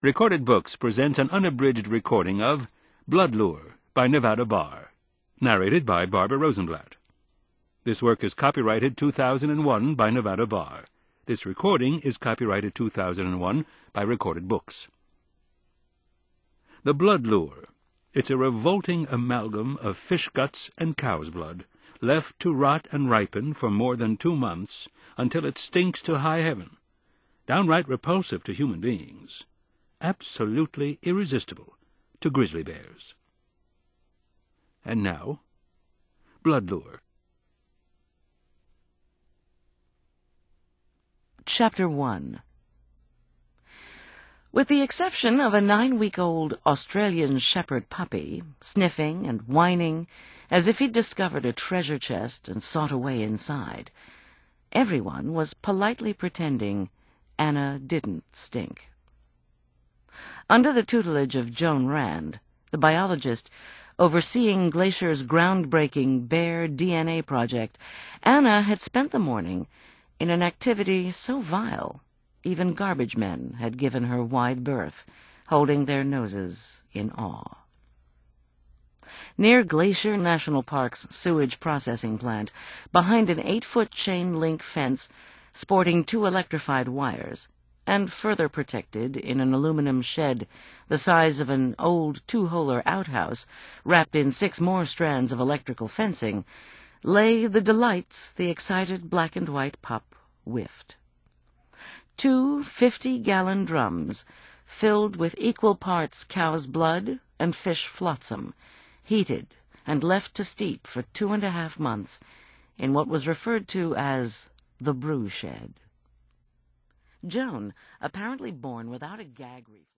Recorded Books presents an unabridged recording of Blood Lure by Nevada Barr, narrated by Barbara Rosenblatt. This work is copyrighted 2001 by Nevada Barr. This recording is copyrighted 2001 by Recorded Books. The Blood Lure. It's a revolting amalgam of fish guts and cow's blood, left to rot and ripen for more than 2 months until it stinks to high heaven. Downright repulsive to human beings. Absolutely irresistible to grizzly bears. And now, Blood Lure. Chapter 1. With the exception of a 9-week-old Australian shepherd puppy, sniffing and whining as if he'd discovered a treasure chest and sought a way inside, everyone was politely pretending Anna didn't stink. Under the tutelage of Joan Rand, the biologist overseeing Glacier's groundbreaking bear DNA project, Anna had spent the morning in an activity so vile, even garbage men had given her wide berth, holding their noses in awe. Near Glacier National Park's sewage processing plant, behind an 8-foot chain-link fence sporting 2 electrified wires, and further protected in an aluminum shed the size of an old 2-holer outhouse wrapped in 6 more strands of electrical fencing, lay the delights the excited black-and-white pup whiffed. 2 50-gallon drums filled with equal parts cow's blood and fish flotsam, heated and left to steep for 2.5 months in what was referred to as the brew shed. Joan, apparently born without a gag reflex,